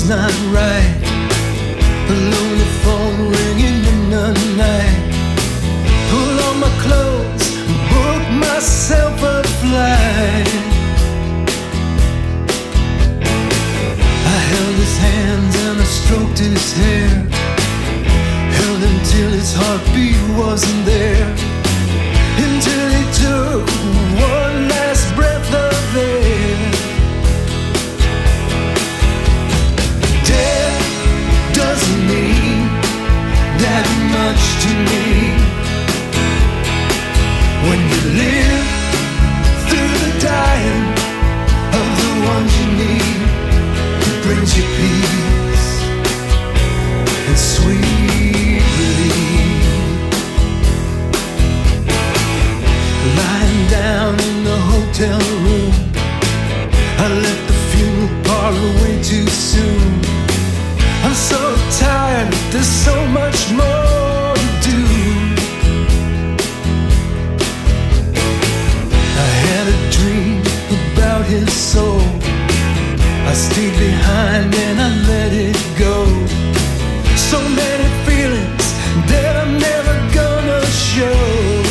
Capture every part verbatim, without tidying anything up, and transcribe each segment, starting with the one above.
not right. A lonely phone ringing in the night. Pull on my clothes, book myself a flight. I held his hands and I stroked his hair, held him till his heartbeat wasn't there, until he took one last breath of air. Death doesn't mean that much to me. When you live through the dying of the ones you need, it brings you peace and sweet relief. Lying down in the hotel room, I left the funeral parlor way too soon. I'm so tired, there's so much more to do. I had a dream about his soul. I stayed behind and I let it go. So many feelings that I'm never gonna show.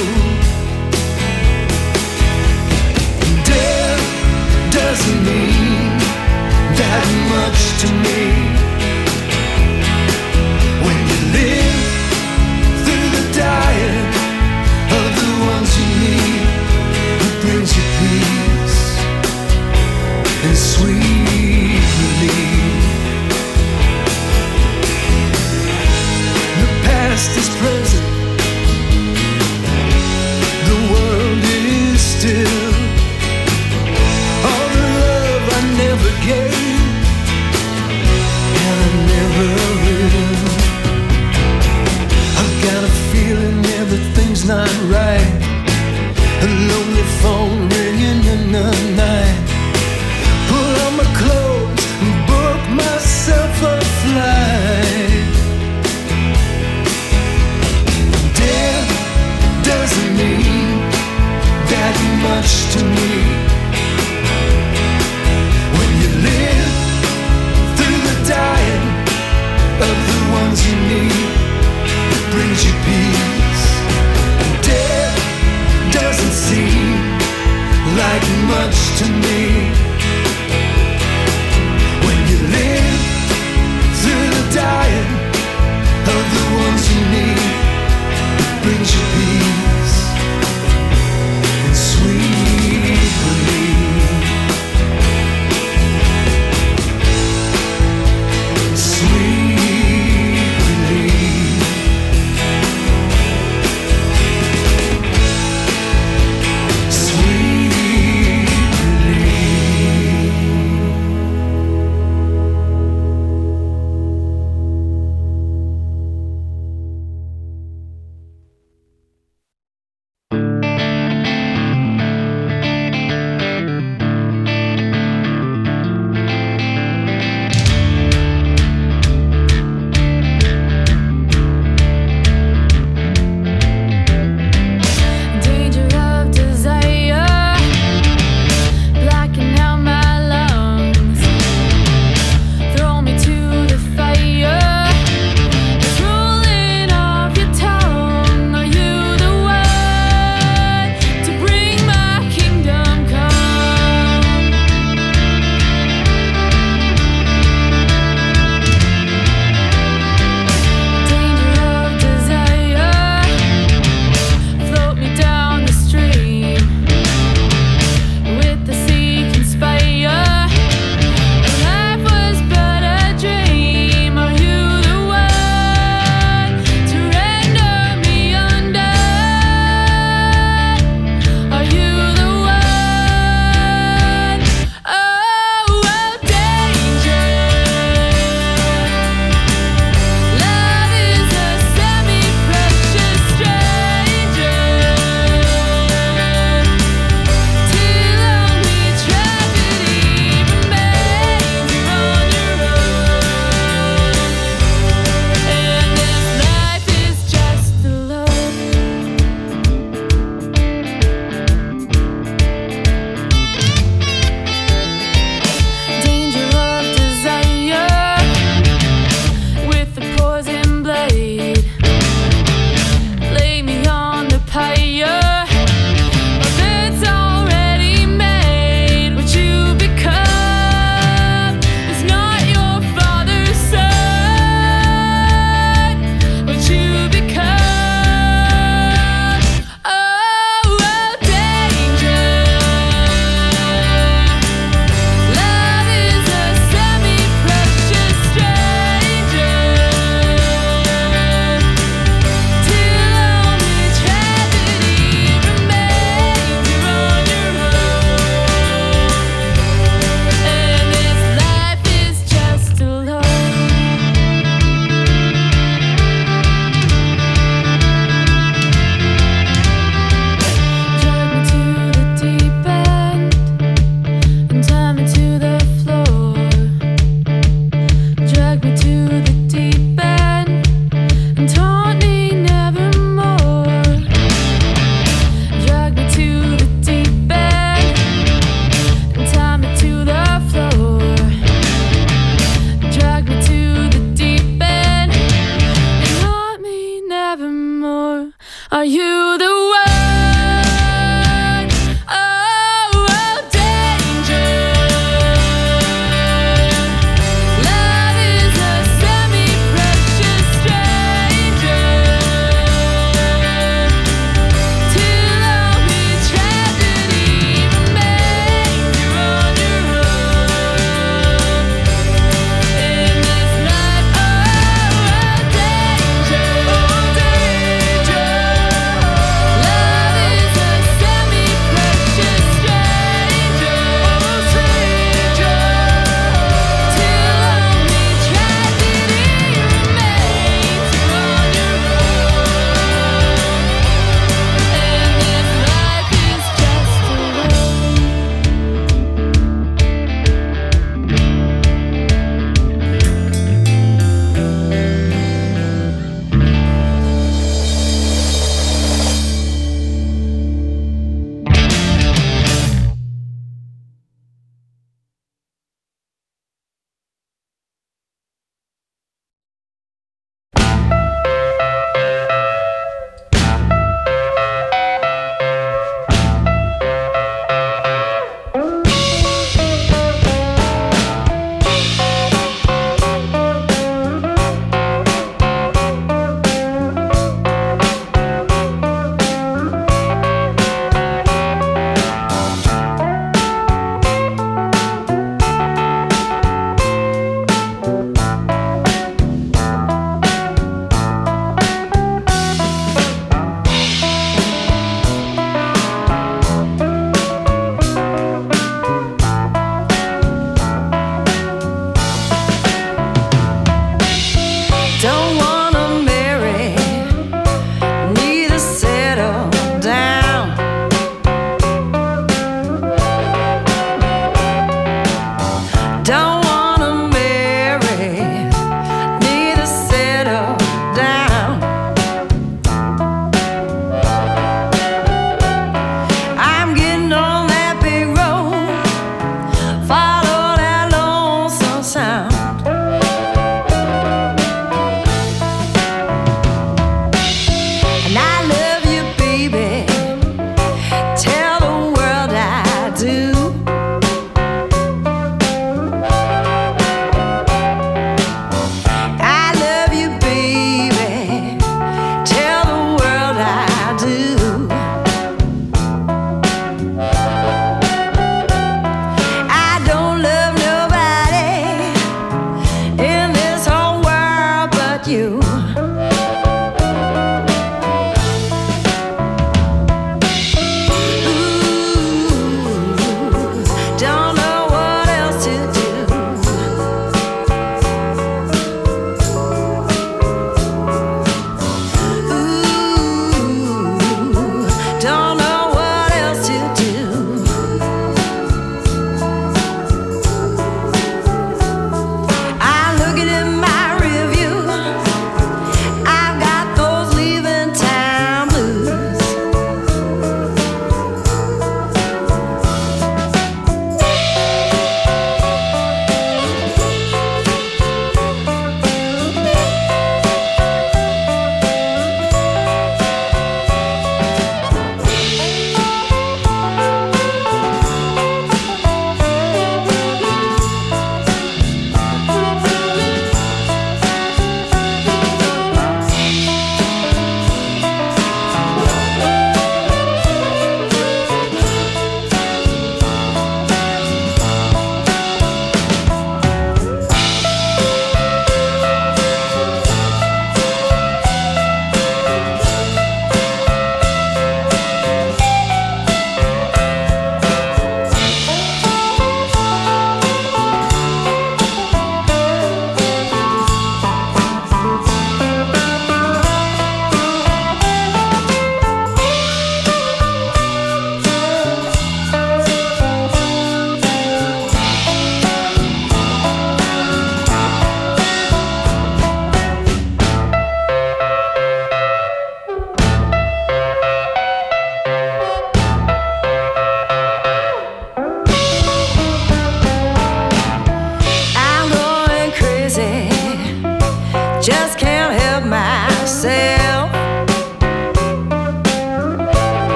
Death doesn't mean that much to me. When you live through the dying of the ones you need, it brings you peace and sweet relief. The past is present, the world is still. All the love I never gave, and I never will. I've got a feeling everything's not right. A lonely phone ringing in the night. Pull on my clothes and book myself a flight. Death doesn't mean that much to me. When you live through the dying of the ones you need, it brings you peace. And death doesn't seem like much to me. When you live through the dying of the ones you need, it brings you peace and sweet relief. Sweet relief. Sweet relief.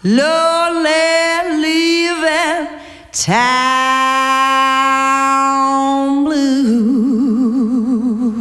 lonely leaving town blues.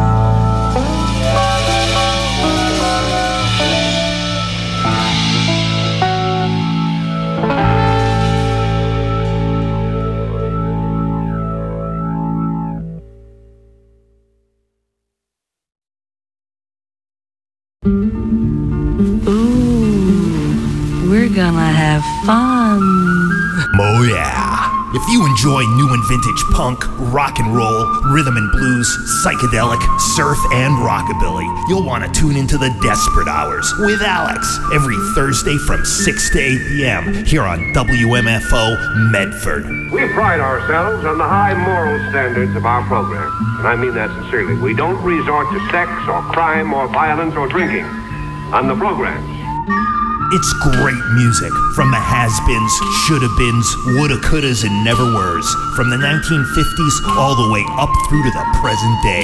We're gonna have fun. Oh yeah. If you enjoy new and vintage punk, rock and roll, rhythm and blues, psychedelic, surf, and rockabilly, you'll want to tune into the Desperate Hours with Alex every Thursday from six to eight p.m. here on W M F O Medford. We pride ourselves on the high moral standards of our program, and I mean that sincerely. We don't resort to sex or crime or violence or drinking on the programs. It's great music from the has-beens, shoulda-beens, woulda-couldas, and never-weres, from the nineteen fifties all the way up through to the present day.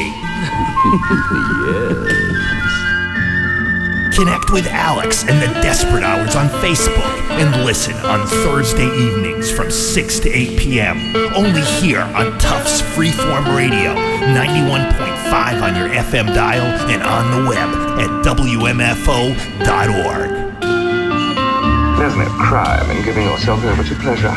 Yes. Connect with Alex and the Desperate Hours on Facebook and listen on Thursday evenings from six to eight p.m. only here on Tufts Freeform Radio, ninety-one point five on your F M dial and on the web at W M F O dot org. There's no crime in giving yourself over to pleasure.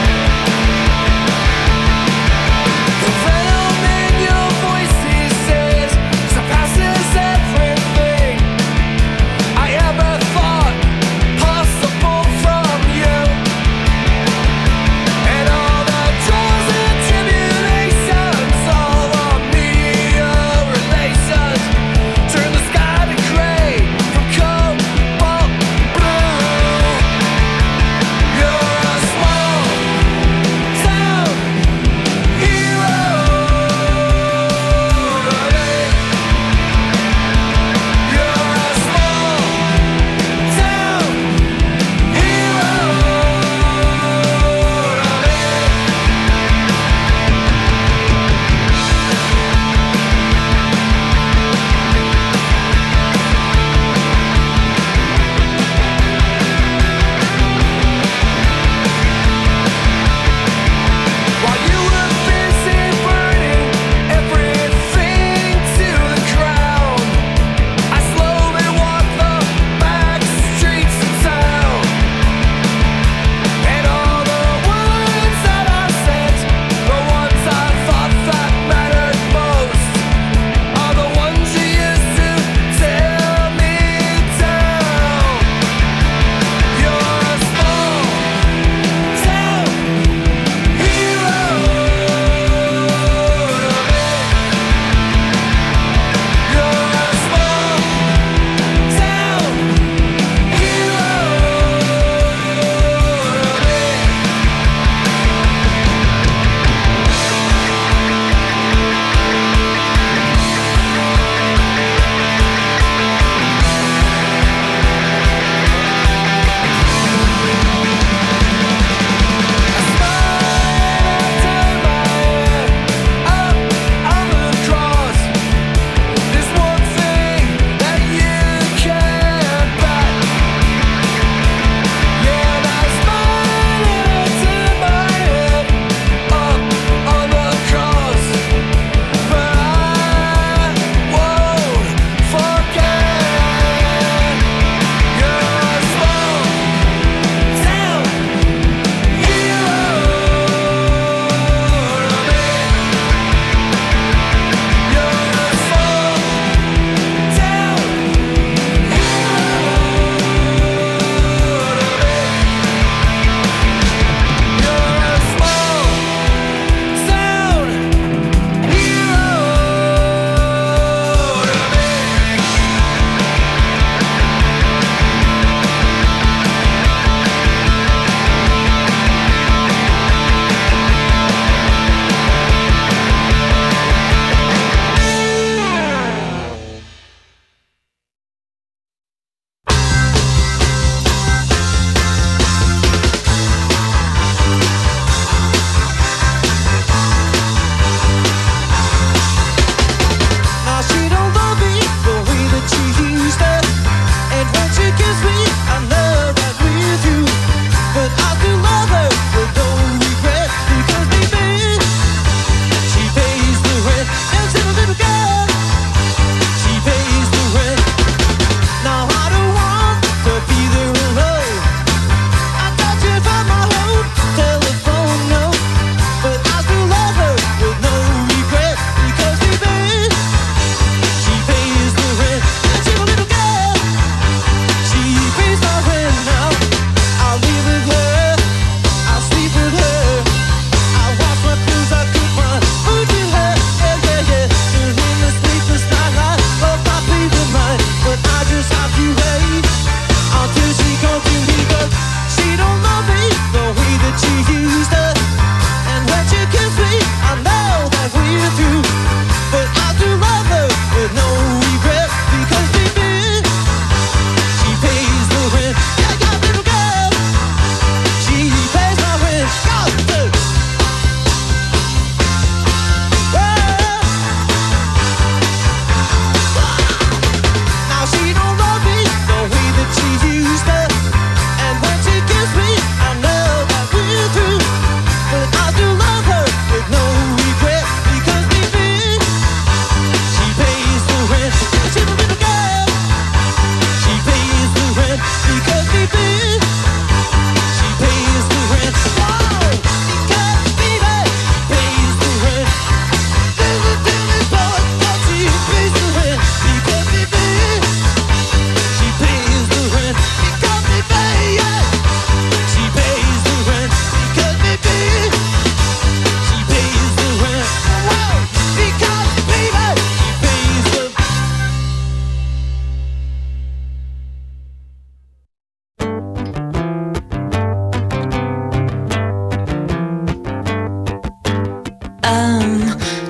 The venom in your voices say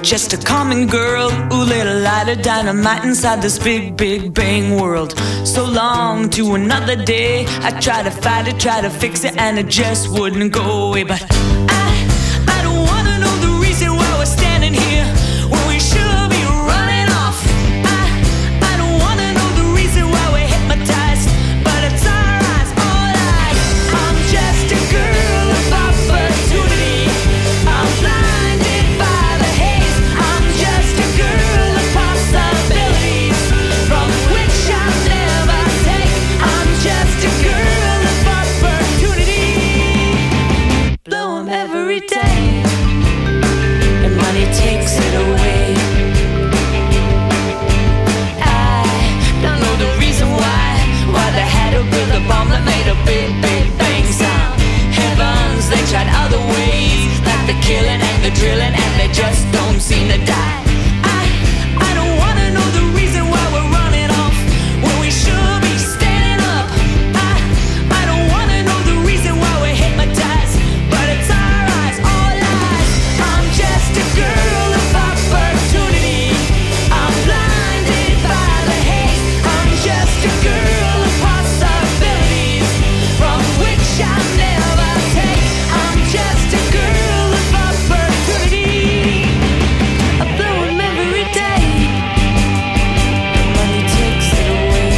just a common girl who lit a light of dynamite inside this big, big bang world. So long to another day, I try to fight it, try to fix it, and it just wouldn't go away. But I, I don't wanna know the reason why we're standing here when we should be running off. I, I don't wanna know the reason why we're hypnotized, but it's our eyes, all eyes. I'm just a girl of opportunity. I'm blinded by the haze. I'm just a girl of possibilities from which I'll never take. I'm just a girl of opportunity. Blow 'em every day, and money takes it away. I don't know the reason why, why they had to build a bomb that made a big, big bang sound. Heavens, they tried other ways, like the killing and the drilling, and they just don't seem to die. I, I don't wanna know the reason why we're running off when we should be standing up. I, I don't wanna know the reason why we're hypnotized, but it's our eyes, all eyes. I'm just a girl of opportunity. I'm blinded by the haze. I'm just a girl of possibilities from which I'll never take. I'm just a girl of opportunity. I blow 'em every day. Money takes it away.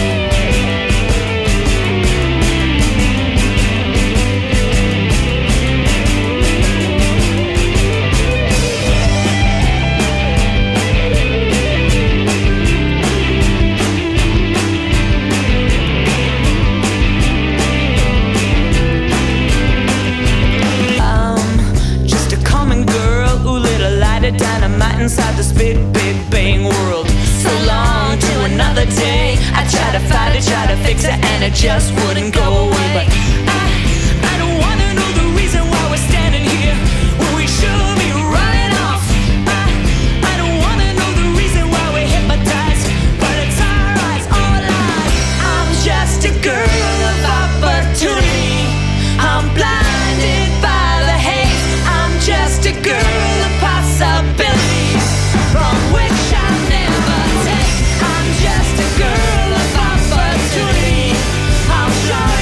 I'm just a common girl who lit a light of dynamite inside this big, big bang world. So long to another day, I try to fight it, try to fix it, and it just wouldn't go away. But I, I don't wanna know the reason why we're standing here when we should be running off. I, I don't wanna know the reason why we're hypnotized, but it's our eyes, all eyes. I'm just a girl of opportunity. I'm blinded by the haze. I'm just a girl of possibilities from which I'll never take. I'm just a girl of opportunity. I'm sure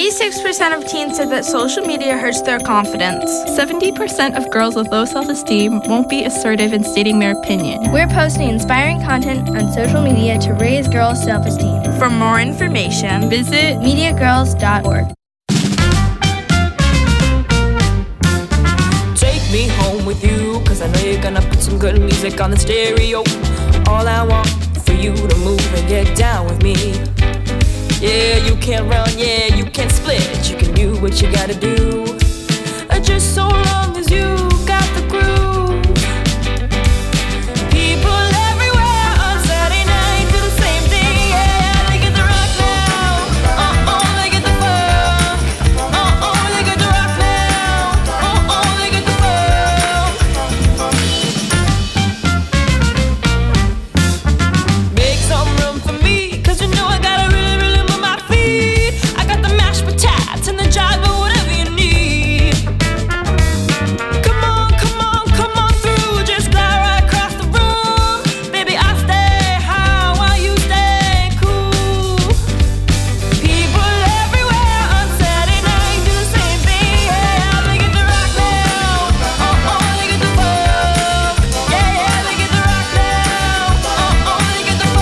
eighty-six percent of teens said that social media hurts their confidence. seventy percent of girls with low self-esteem won't be assertive in stating their opinion. We're posting inspiring content on social media to raise girls' self-esteem. For more information, visit media girls dot org. Take me home with you, cause I know you're gonna put some good music on the stereo. All I want for you to move and get down with me. Yeah, you can't run, yeah, you can't split. You can do what you gotta do, just so long as you got the groove. People everywhere on Saturday night do the same thing. Yeah, they get the rock now. Uh-oh, they get the funk. Uh-oh, they get the rock now. Uh-oh, they get the funk. Make some room for me, cause you know I gotta really, really move my feet. I got the mashed potatoes and the jive, but whatever you need. Come on, come on, come on through. Just glide right across the room. Baby, I stay high while you stay cool. People everywhere on Saturday night do the same thing. Yeah, they get the rock now. Uh-oh, they get the funk. Yeah, yeah, they get the rock now. Uh-oh, they get the funk.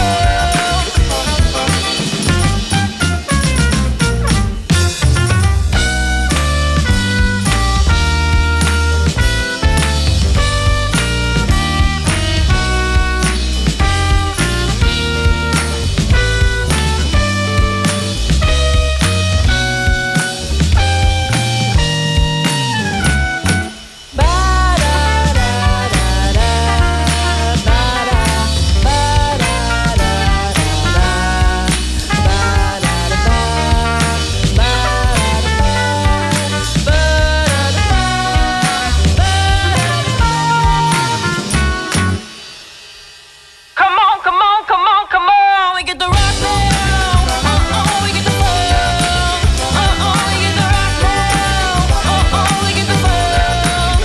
Come on, come on, come on, come on. We get the rock now. Uh-oh, we get the funk. Uh-oh, we get the rock now. Uh-oh, we get the funk.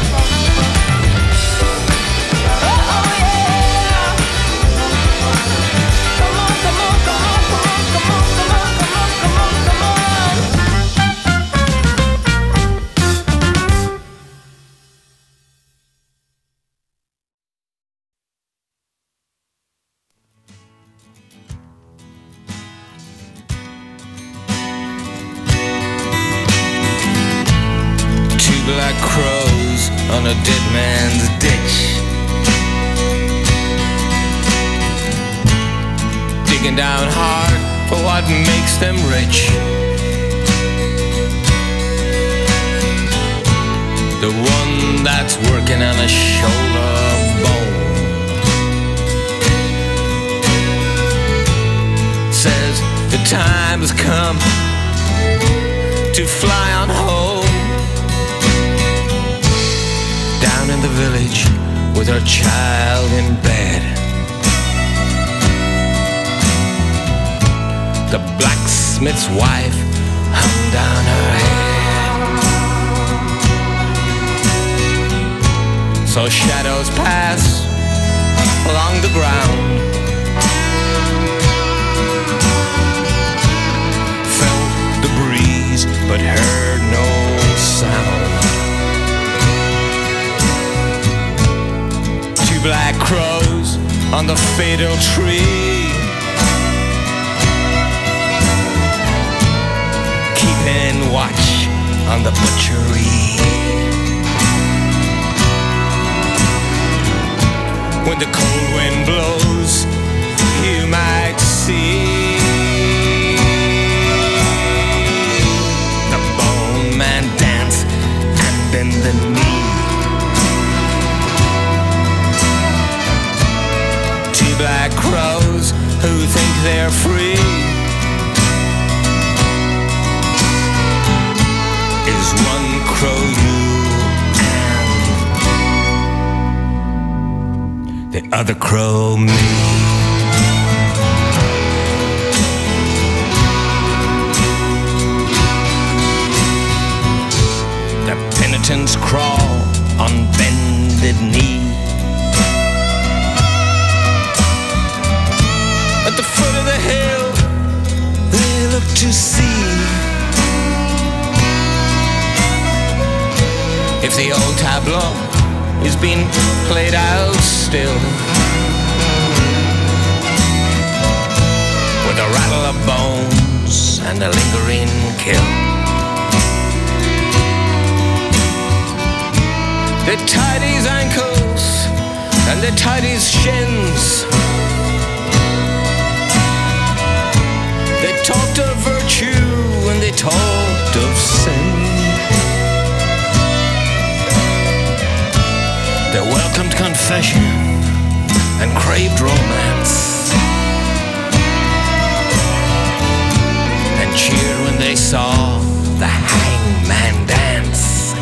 Uh-oh, yeah. Come on, come on, come on, come on, come on, come on, come on, come on, come on. Two black crows on a dead man's ditch, digging down hard for what makes them rich. The one that's working on a shoulder bone says the time has come to fly on home. Down in the village with her child in bed, the blacksmith's wife hung down her head. So shadows pass along the ground, felt the breeze but heard no sound. Two black crows on the fatal tree, keeping watch on the butchery. When the cold wind blows, you might see the bone man dance and bend the knee. Two black crows who think they're free is one crow you and the other crow me. The penitents crawl on bended knee. At the foot of the hill, they look to see tableau is being played out still, with a rattle of bones and a lingering kill. They tied his ankles and they tied his shins. They talked of virtue and they talked of sin. They welcomed confession and craved romance, and cheered when they saw the hangman dance.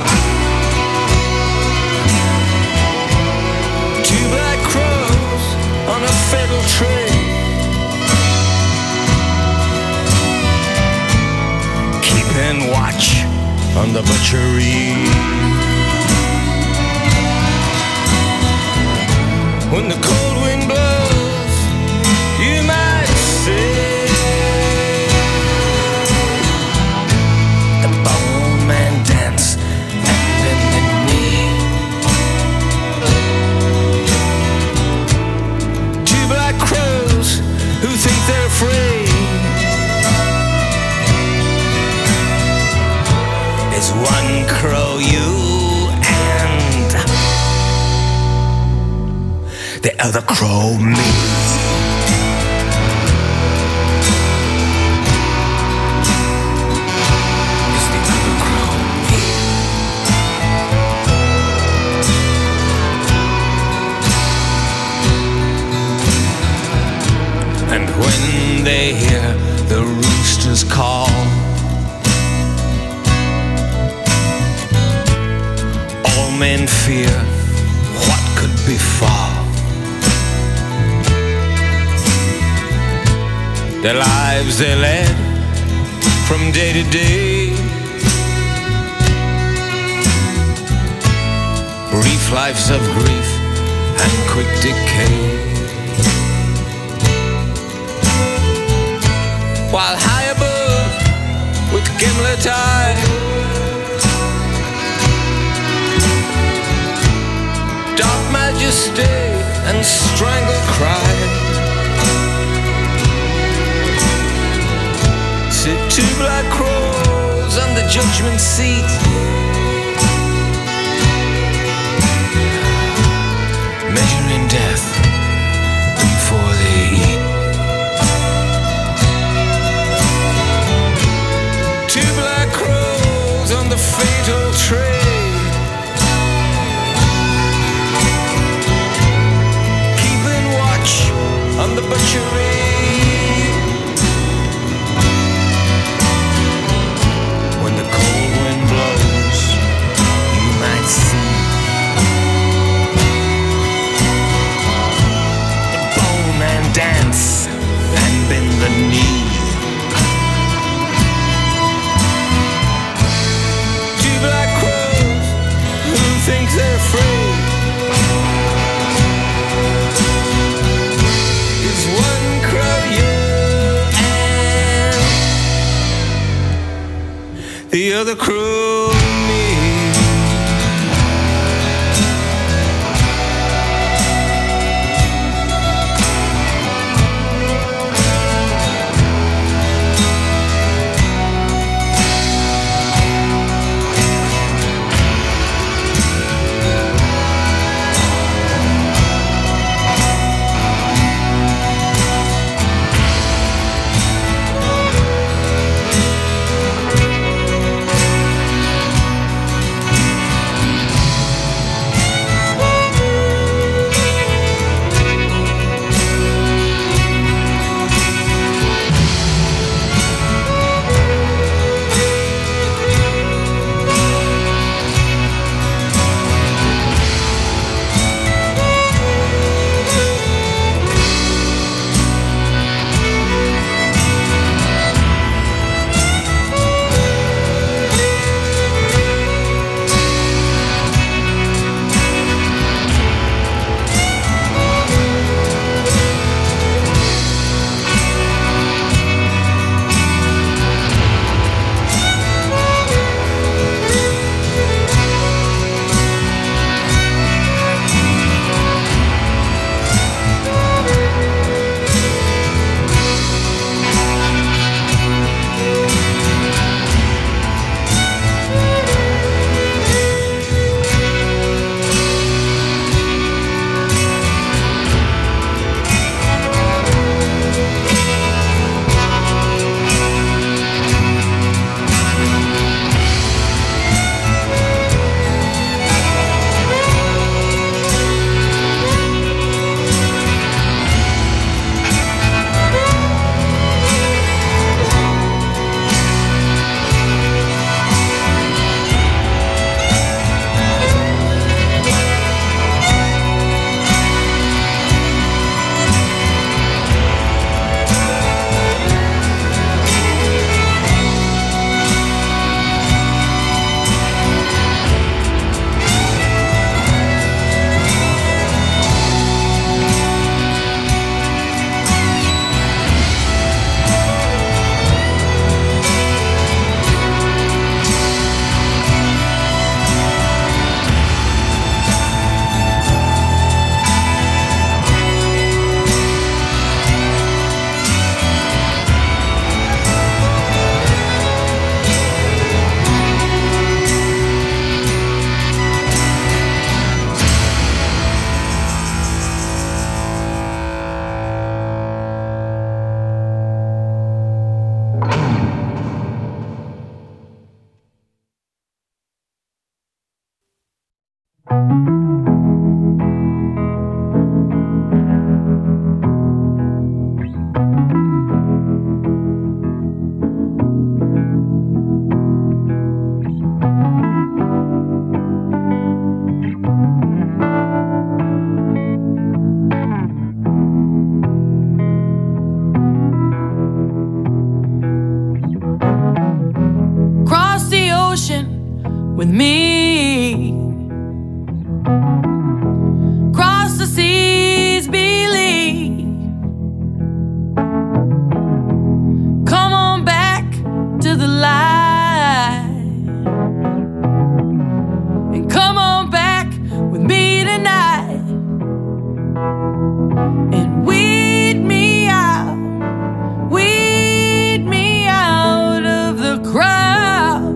Two black crows on a fatal tree, keeping watch on the butchery. When the cold wind blows, you might say the bone man dance and then the knee. Two black crows who think they're free. There's one crow you and the other crow me. It's the other crow me. And when they hear the roosters call, all men fear what could befall. The lives they led from day to day, brief lives of grief and quick decay. While high above with gimlet eye, dark majesty and strangled cry, sit two black crows on the judgment seat, measuring death before they eat. Two black crows on the fatal tree, keeping watch on the butchery. When the cold wind blows, you might see the bone man dance and bend the knee. Two black crows who think they're free. Is one crow you and the other crow me. and weed me out, weed me out of the crowd.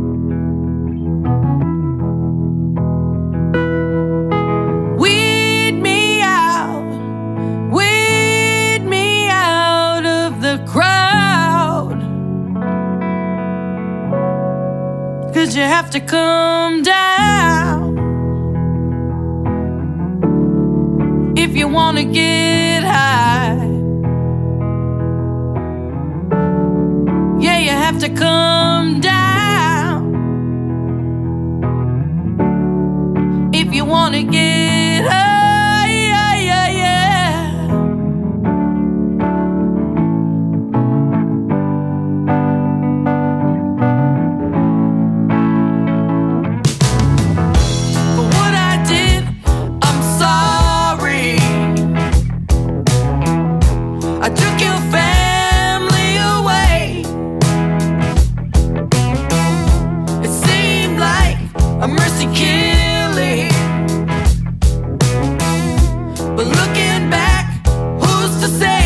Weed me out, weed me out of the crowd. 'Cause you have to come down if you wanna get high. Yeah, you have to come down if you wanna get high. Yeah, yeah, yeah. For what I did, I'm sorry. I took your family away. It seemed like a mercy killing, but looking back, who's to say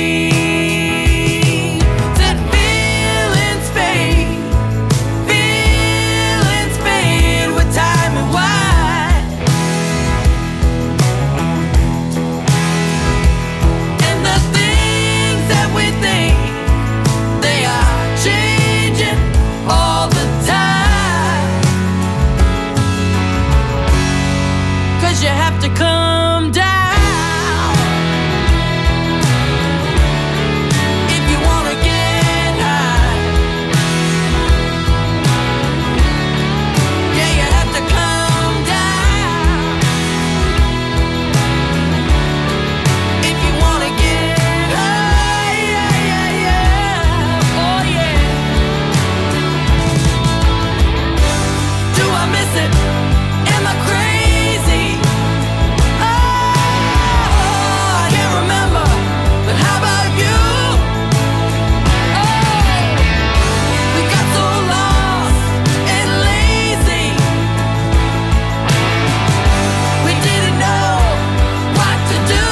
that feelings fade, feelings fade with time and wine. And the things that we think, they are changing all the time. 'Cause you have to come down if you wanna get high. Yeah, you have to come down if you wanna get high. Yeah, yeah, yeah. Oh yeah. Do I miss it? Am I crazy? Oh, I can't remember, but how about you? Oh, we got so lost and lazy. We didn't know what to do.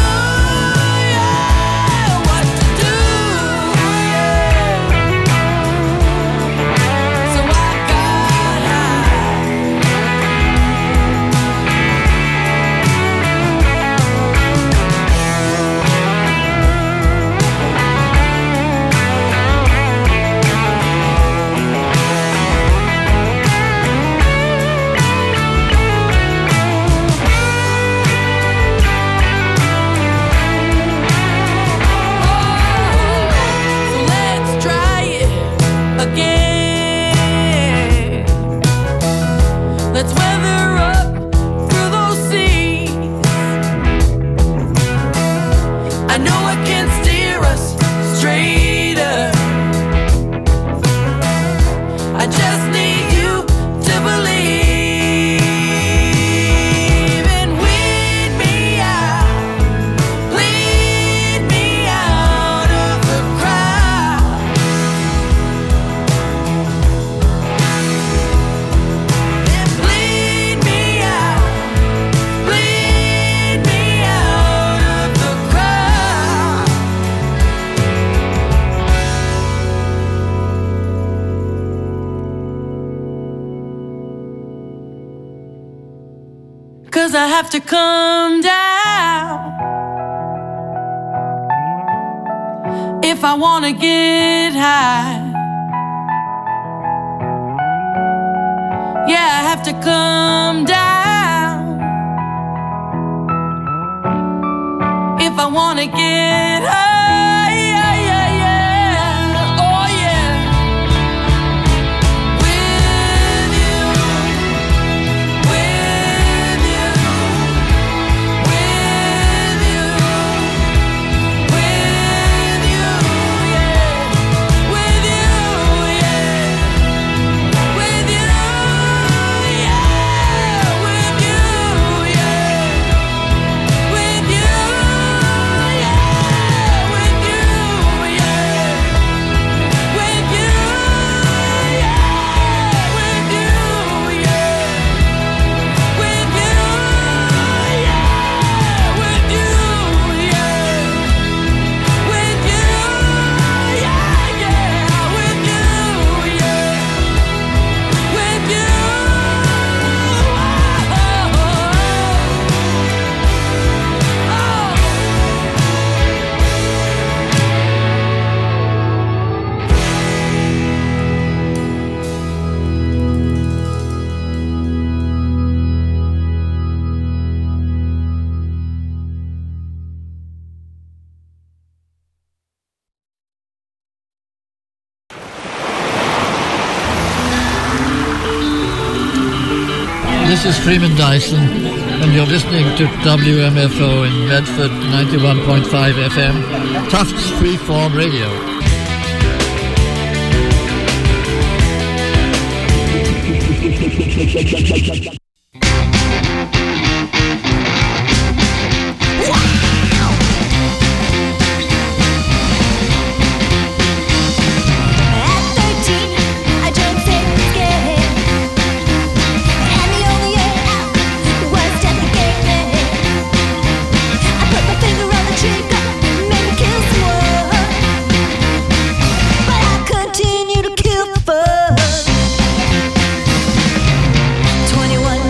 Yeah, what to do. Yeah. So I got high. So let's try it again. Let's weather up through those seas. I know it can steer us straighter. I just need you to believe and weed me out, lead me out of the crowd. And bleed me out, bleed me out of the crowd. 'Cause I have to come down if I wanna get high. Yeah, I have to come down if I wanna get high. Yeah, yeah, yeah. Oh yeah. With you, with you, with you, with you, yeah. With you, yeah. With you, yeah. With you, yeah. With you, yeah. is Freeman Dyson, and you're listening to W M F O in Medford, ninety-one point five F M, Tufts Freeform Radio. twenty-one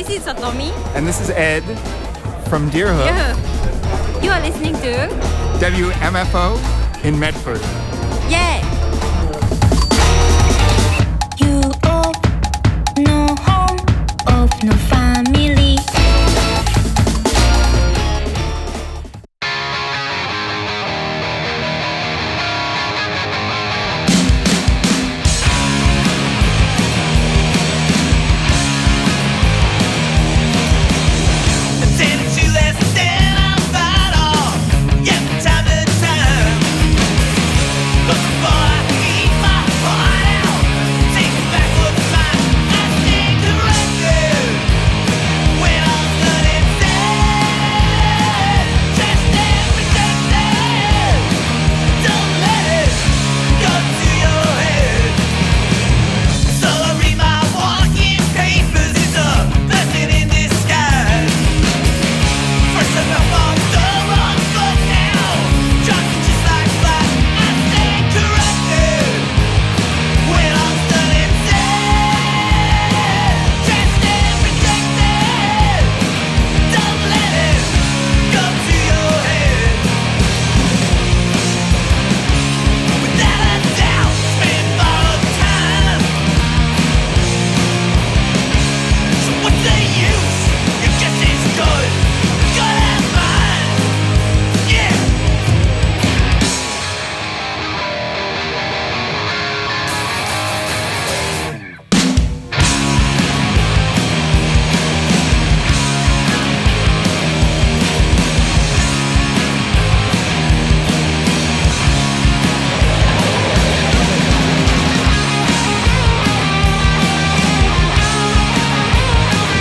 This is Satomi. And this is Ed from Deerhoof. Deerhoof. You are listening to W M F O in Medford. Yeah.